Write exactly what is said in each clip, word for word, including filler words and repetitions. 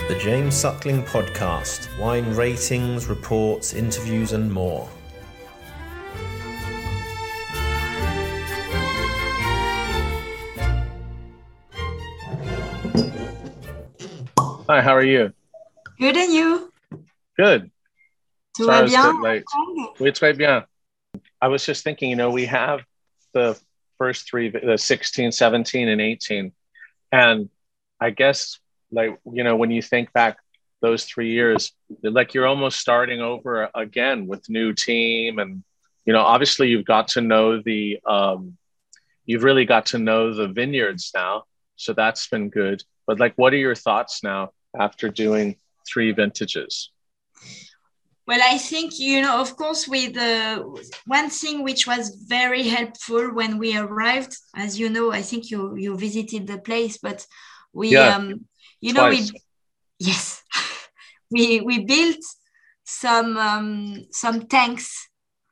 the James Suckling Podcast. Wine ratings, reports, interviews and more. Hi, how are you? Good, and you? Good. Tout Sorry, va I was a bien? bit late. Oui, très bien. I was just thinking, you know, we have the first three, the sixteen, seventeen, and eighteen. And I guess, like, you know, when you think back those three years, like you're almost starting over again with new team. And, you know, obviously you've got to know the, um, you've really got to know the vineyards now. So that's been good. But like, what are your thoughts now after doing three vintages? Well, I think, you know, of course, with uh, one thing which was very helpful when we arrived, as you know, I think you you visited the place, but we, yeah, um, you twice. know, we, yes, we we built some um, some tanks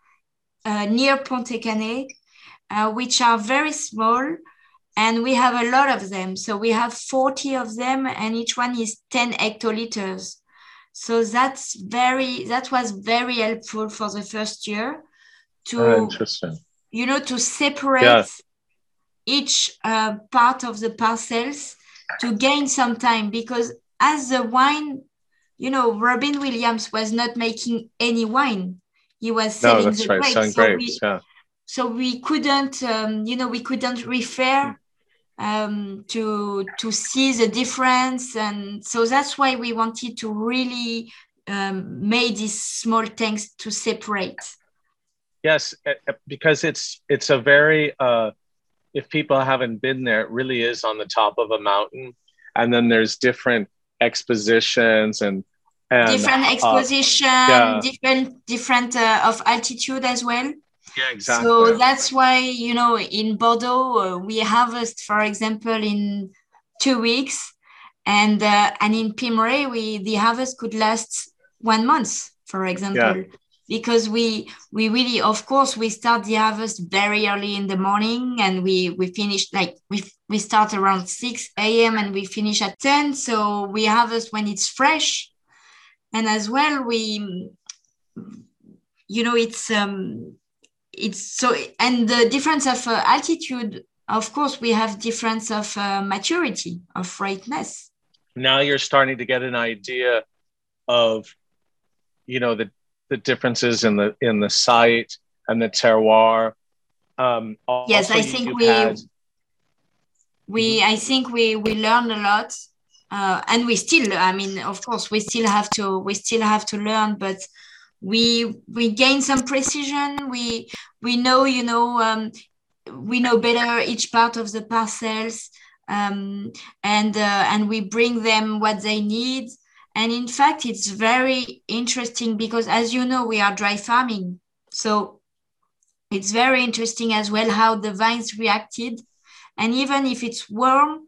uh, near Ponte Canet, uh, which are very small, and we have a lot of them. So we have forty of them, and each one is ten hectoliters. So that's very, that was very helpful for the first year to, oh, interesting. you know, to separate yeah. each uh, part of the parcels to gain some time, because as the wine, you know, Robin Williams was not making any wine. He was selling no, that's the right. grapes. So grapes, we, yeah. so we couldn't, um, you know, we couldn't refer um to to see the difference, and so that's why we wanted to really um make these small tanks to separate. Yes, because it's it's a very uh if people haven't been there, it really is on the top of a mountain, and then there's different expositions and and different exposition, uh, yeah. different different uh, of altitude as well. Yeah, exactly. So that's why, you know, in Bordeaux, uh, we harvest, for example, in two weeks. And uh, and in Pimray, we the harvest could last one month, for example. Yeah. Because we we really, of course, we start the harvest very early in the morning, and we we finish, like, we we start around six a.m. and we finish at ten. So we harvest when it's fresh. And as well, we, you know, it's... um. It's so, and the difference of uh, altitude, of course, we have difference of uh, maturity, of ripeness. Now you're starting to get an idea of, you know, the the differences in the in the site and the terroir. Um, yes, I think we had... we mm-hmm. I think we we learn a lot, uh, and we still. I mean, of course, we still have to we still have to learn, but. We we gain some precision. We we know, you know, um, we know better each part of the parcels, um, and uh, and we bring them what they need. And in fact, it's very interesting because, as you know, we are dry farming, so it's very interesting as well how the vines reacted. And even if it's warm,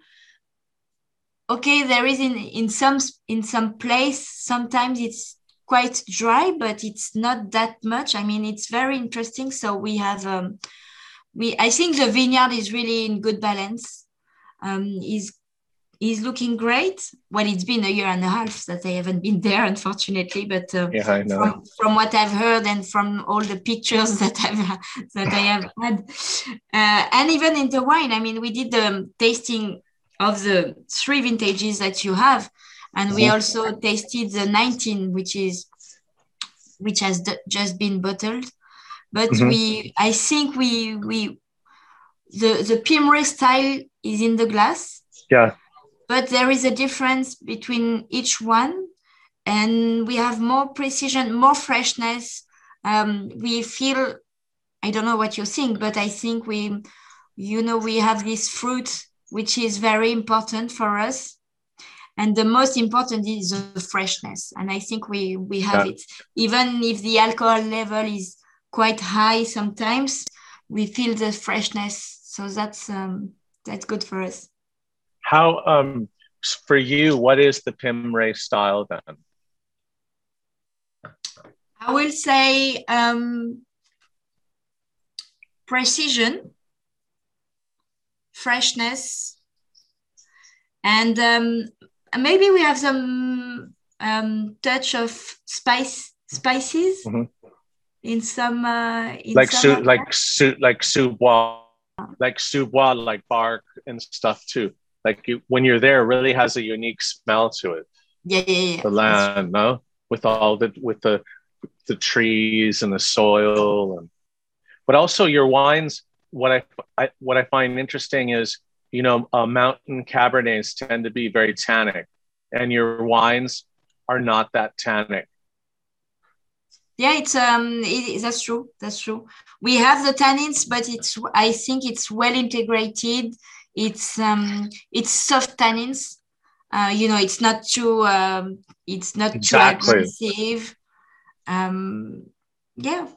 okay, there is in in some in some place sometimes it's quite dry, but it's not that much. I mean, it's very interesting. So we have, um, we. I think the vineyard is really in good balance. Um, is is looking great. Well, it's been a year and a half that I haven't been there, unfortunately. But uh, yeah, I know. From, from what I've heard and from all the pictures that I've that I have had, uh, and even in the wine, I mean, we did the tasting of the three vintages that you have. And we also tasted the nineteen, which is, which has d- just been bottled. But mm-hmm. we, I think we, we, the the Pimray style is in the glass. Yeah. But there is a difference between each one, and we have more precision, more freshness. Um, we feel, I don't know what you think, but I think we, you know, we have this fruit, which is very important for us. And the most important is the freshness. And I think we, we have yeah. it. Even if the alcohol level is quite high sometimes, we feel the freshness. So that's um, that's good for us. How, um, for you, what is the Pimray style then? I will say um, precision, freshness, and um, maybe we have some um, touch of spice spices mm-hmm. in some uh, in like some su- like su- like sous bois, like sous bois, like bark and stuff too. Like you, when you're there, it really has a unique smell to it. Yeah, yeah, yeah. The land, no, with all the with the the trees and the soil, and but also your wines. What I, I what I find interesting is, you know, uh, mountain Cabernets tend to be very tannic, and your wines are not that tannic. Yeah, it's um, it, that's true. That's true. We have the tannins, but it's I think it's well integrated. It's um, it's soft tannins. Uh, you know, it's not too um, it's not Exactly. too aggressive. Um, yeah.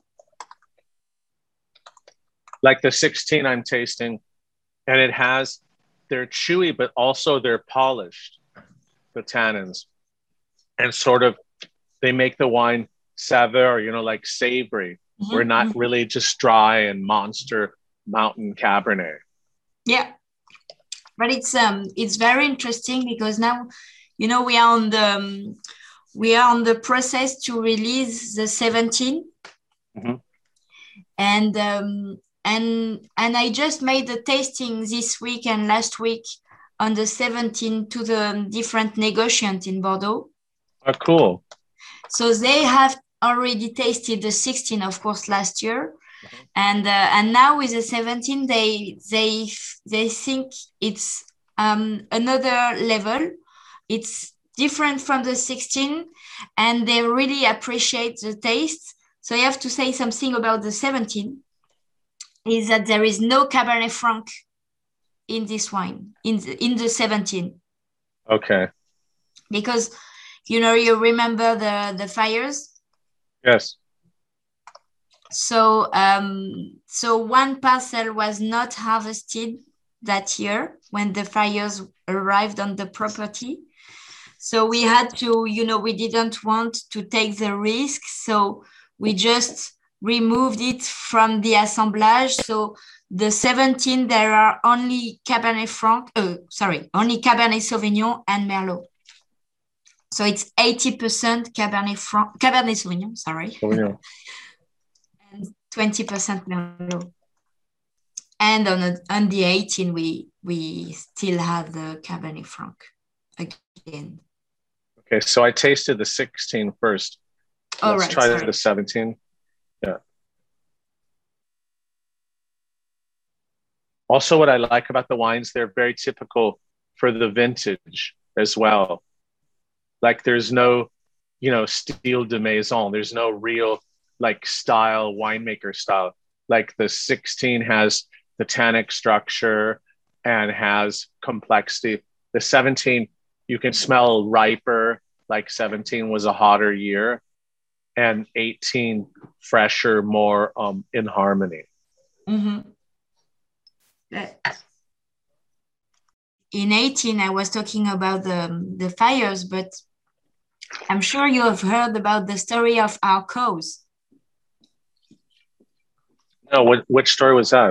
Like the sixteen I'm tasting, and it has, they're chewy, but also they're polished, the tannins, and sort of they make the wine saveur, you know, like savory. Mm-hmm. We're not mm-hmm. really just dry and monster mountain Cabernet. Yeah, but it's um it's very interesting because now, you know, we are on the um, we are on the process to release the seventeen, mm-hmm. and um, and and I just made the tasting this week and last week on the seventeen to the different negociants in Bordeaux. Oh, cool! So they have already tasted the sixteen, of course, last year, mm-hmm. and uh, and now with the seventeen, they they they think it's um, another level. It's different from the sixteen, and they really appreciate the taste. So I have to say something about the seventeen, is that there is no Cabernet Franc in this wine, in the, in the seventeen. Okay. Because, you know, you remember the, the fires? Yes. So, um, so one parcel was not harvested that year when the fires arrived on the property. So we had to, you know, we didn't want to take the risk. So we just removed it from the assemblage. So the seventeen, there are only Cabernet Franc, uh, sorry, only Cabernet Sauvignon and Merlot. So it's eighty percent Cabernet Franc, Cabernet Sauvignon, sorry. Sauvignon. And twenty percent Merlot. And on, a, on the eighteen, we we still have the Cabernet Franc again. Okay, so I tasted the sixteen first. Oh, Let's right, try sorry. the seventeen. Yeah. Also, what I like about the wines, they're very typical for the vintage as well. Like there's no, you know, style de maison. There's no real like style, winemaker style. Like the sixteen has the tannic structure and has complexity. The seventeen, you can smell riper, like seventeen was a hotter year, and eighteen fresher, more um, in harmony. Mm-hmm. In eighteen, I was talking about the, the fires, but I'm sure you have heard about the story of our cows. No, what, which story was that?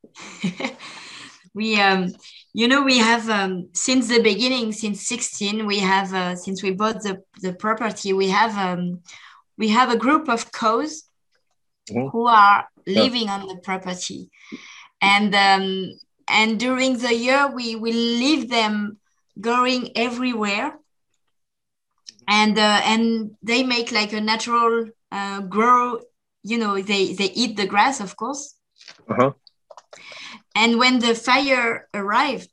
we, um, you know, we have, um, since the beginning, since sixteen, we have, uh, since we bought the, the property, we have, um, we have a group of cows mm-hmm. who are living yeah. on the property. And um, and during the year, we will leave them going everywhere. And uh, and they make like a natural uh, grow, you know, they, they eat the grass, of course. Uh-huh. And when the fire arrived,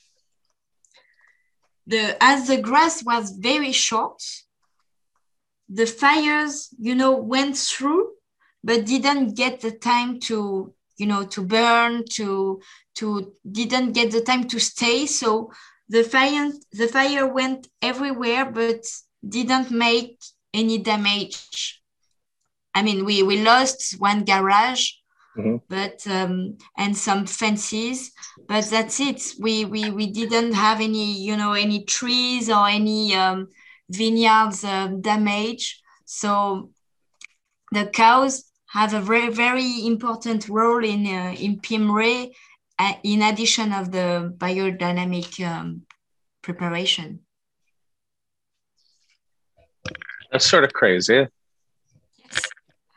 the as the grass was very short, the fires, you know, went through, but didn't get the time to, you know, to burn, to, to didn't get the time to stay. So the fire, the fire went everywhere, but didn't make any damage. I mean, we, we lost one garage, mm-hmm. but, um, and some fences, but that's it. We, we, we didn't have any, you know, any trees or any um, vineyards uh, damage. So the cows have a very, very important role in uh, in Pimray, uh, in addition of the biodynamic um, preparation. That's sort of crazy. Yes.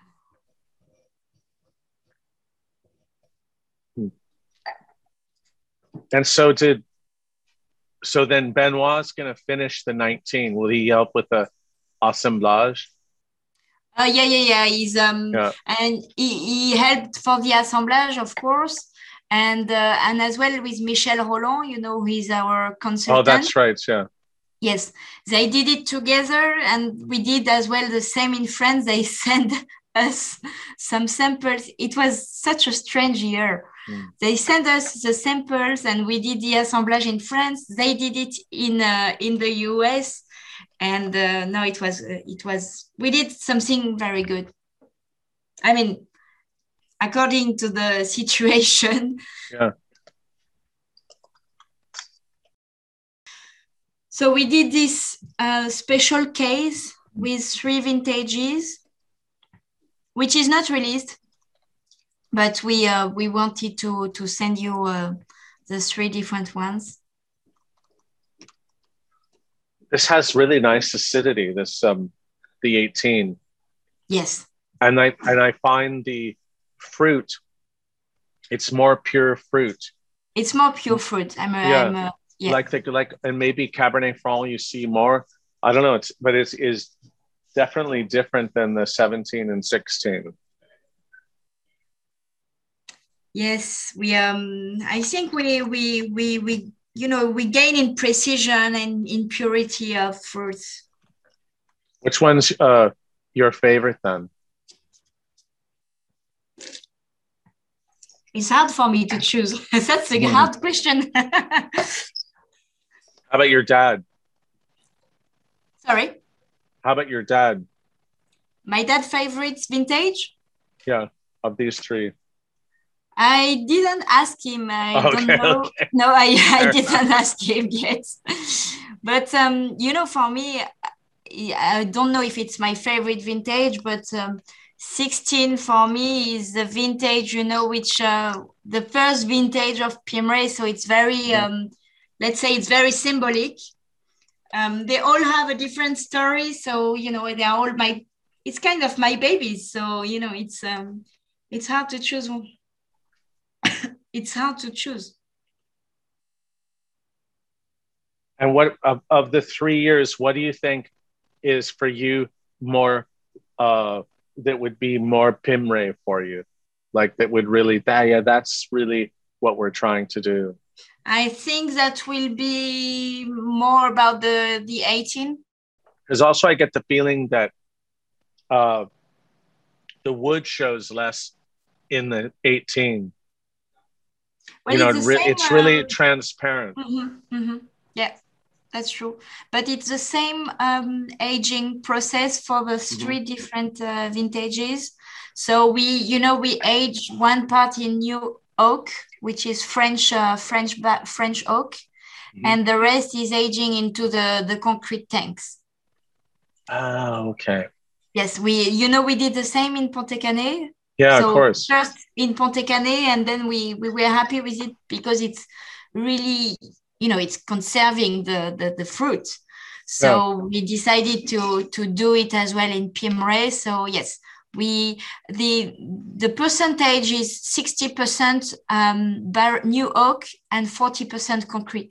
And so did, so then Benoit's going to finish the nineteen. Will he help with the assemblage? Uh, yeah, yeah, yeah. He's um, Yeah. and he, he helped for the assemblage, of course, and uh, and as well with Michel Roland. You know, he's our consultant. Oh, that's right. Yeah. Yes, they did it together, and we did as well the same in France. They sent us some samples. It was such a strange year. Mm. They sent us the samples, and we did the assemblage in France. They did it in uh, in the U S. And uh, no, it was, uh, it was, we did something very good. I mean, according to the situation. Yeah. So we did this uh, special case with three vintages, which is not released, but we uh, we wanted to, to send you uh, the three different ones. This has really nice acidity, this um the eighteen. Yes. And I and I find the fruit, it's more pure fruit. It's more pure fruit. I'm, a, yeah. I'm a, yeah. Like the like and maybe Cabernet Franc you see more. I don't know, it's but it is definitely different than the seventeen and sixteen. Yes, we um I think we we we we you know, we gain in precision and in purity of fruits. Which one's uh, your favorite then? It's hard for me to choose. That's a mm. hard question. How about your dad? Sorry? How about your dad? My dad's favorite vintage? Yeah, of these three. I didn't ask him. I okay, don't know. Okay. No, I, I didn't ask him yet. But, um, you know, for me, I don't know if it's my favorite vintage, but um, sixteen for me is the vintage, you know, which uh, the first vintage of Pimeray. So it's very, um, let's say it's very symbolic. Um, they all have a different story. So, you know, they're all my, it's kind of my babies. So, you know, it's um, it's hard to choose one. It's hard to choose. And what of, of the three years, what do you think is for you more, uh, that would be more Pimeray for you? Like that would really, that, yeah, that's really what we're trying to do. I think that will be more about the, the eighteen. Because also I get the feeling that uh, the wood shows less in the eighteen. Well, you know, it's, it re- same, it's really um, transparent. Mm-hmm, mm-hmm. Yeah, that's true. But it's the same um, aging process for the three mm-hmm. different uh, vintages. So we, you know, we age one part in new oak, which is French, uh, French, French oak, mm-hmm. and the rest is aging into the the concrete tanks. Oh, okay. Yes, we, you know, we did the same in Pontet-Canet. Yeah, so of course. First in Pontet-Canet, and then we, we were happy with it because it's really, you know, it's conserving the, the, the fruit. So yeah. we decided to, to do it as well in Pimeray. So yes, we the the percentage is sixty percent um, bar, new oak and forty percent concrete.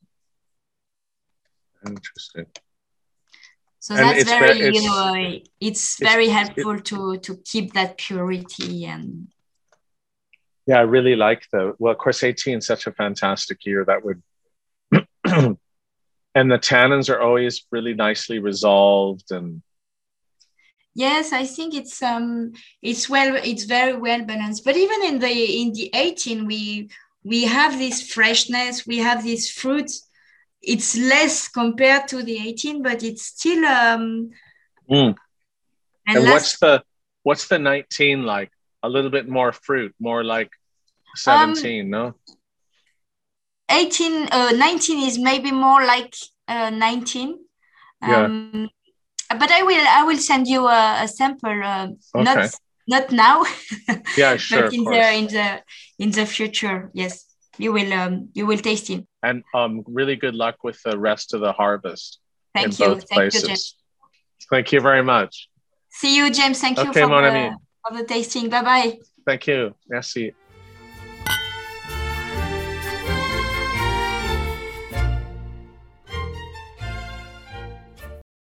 Interesting. So and that's very, very you know, it's, it's very helpful it, to to keep that purity. And yeah, I really like the, well, of course, eighteen is such a fantastic year that would, and the tannins are always really nicely resolved. And yes, I think it's um it's well, it's very well balanced. But even in the in the eighteen, we we have this freshness, we have this fruit. It's less compared to the eighteen, but it's still um mm. and, and last... what's the what's the nineteen like? A little bit more fruit, more like seventeen, um, no? eighteen, uh, nineteen is maybe more like uh, nineteen. Um, yeah. But I will I will send you a, a sample. Uh, okay. Not not now. Yeah, sure. But in the in the in the future, yes, you will um you will taste it. And um, really good luck with the rest of the harvest. Thank you. Both Thank places. you, Thank you very much. See you, James. Thank you okay, for, mon the, ami. for the tasting. Bye bye. Thank you. Merci.